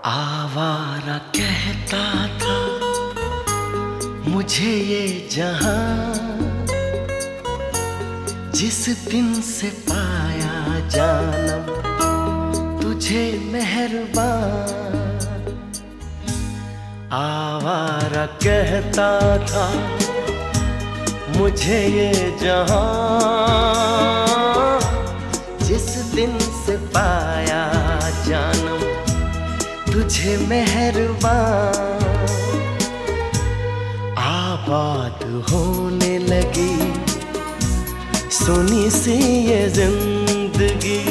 आवारा कहता था मुझे ये जहां, जिस दिन से पाया जानम तुझे मेहरबान। आवारा कहता था मुझे ये जहां, जिस दिन से पाया जानम तुझे मेहरबान। आबाद होने लगी सुनी सी ये जिंदगी,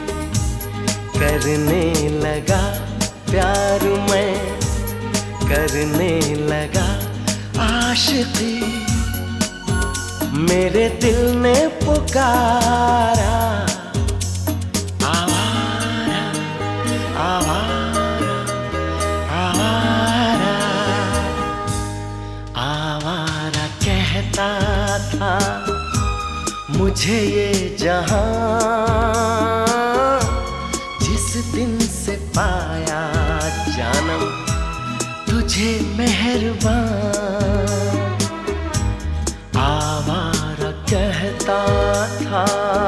करने लगा प्यार मैं, करने लगा आशिकी। मेरे दिल ने पुकारा आवारा आवारा आवारा। आवारा कहता था मुझे ये जहां, जिस दिन से पाया जानम तुझे मेहरबान। आवारा कहता था।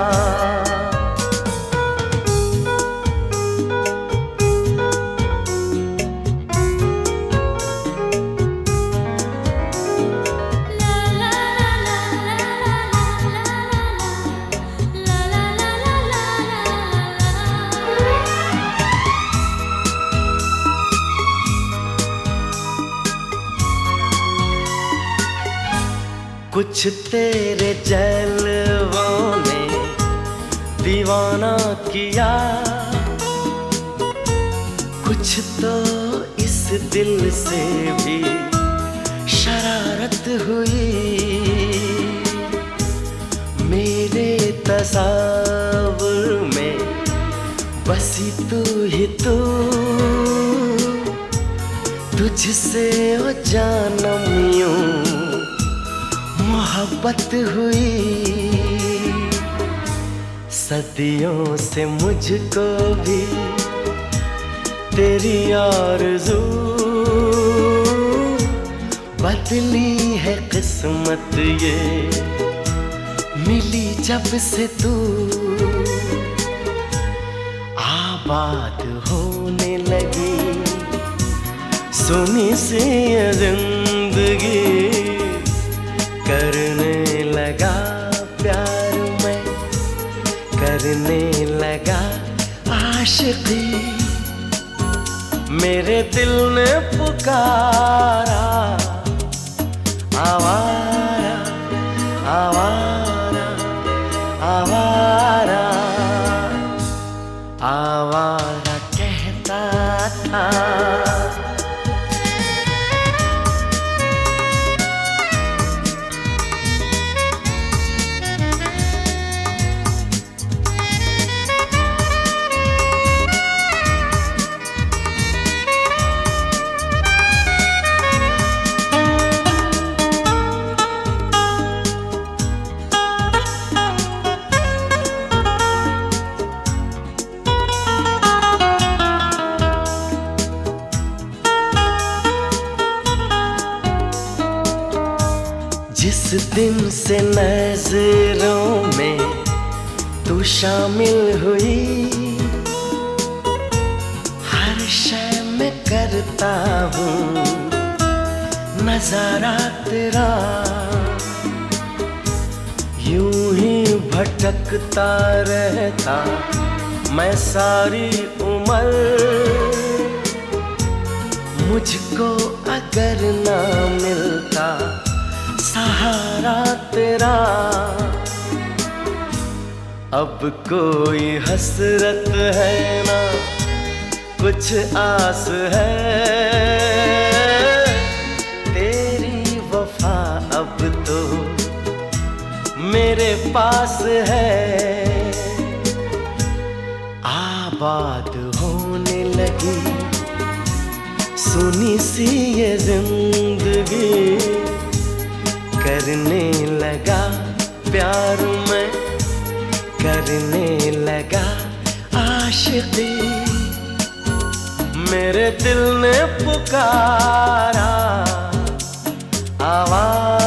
कुछ तेरे जलवों ने दीवाना किया, कुछ तो इस दिल से भी शरारत हुई। मेरे तस्वुर में बसी तू ही तू, तुझसे ओ जानम यूं मोहब्बत हुई। सदियों से मुझको भी तेरी आरज़ू, बदली है किस्मत ये मिली जब से तू। आबाद होने लगी सुनी सी ये जिंदगी, करने लगा प्यार मैं, करने लगा आशिकी। मेरे दिल ने पुकारा आवारा आवारा आवारा। आवारा कहता था। जिस दिन से नजरों में तू शामिल हुई, हर शय में करता हूँ नजारा तेरा। यूं ही भटकता रहता मैं सारी उम्र, मुझको अगर ना मिलता सहारा तेरा। अब कोई हसरत है ना कुछ आस है, तेरी वफा अब तो मेरे पास है। आबाद होने लगी सुनी सी ये जिंदगी, करने लगा प्यार मैं, करने लगा आशिकी। मेरे दिल ने पुकारा, आवाज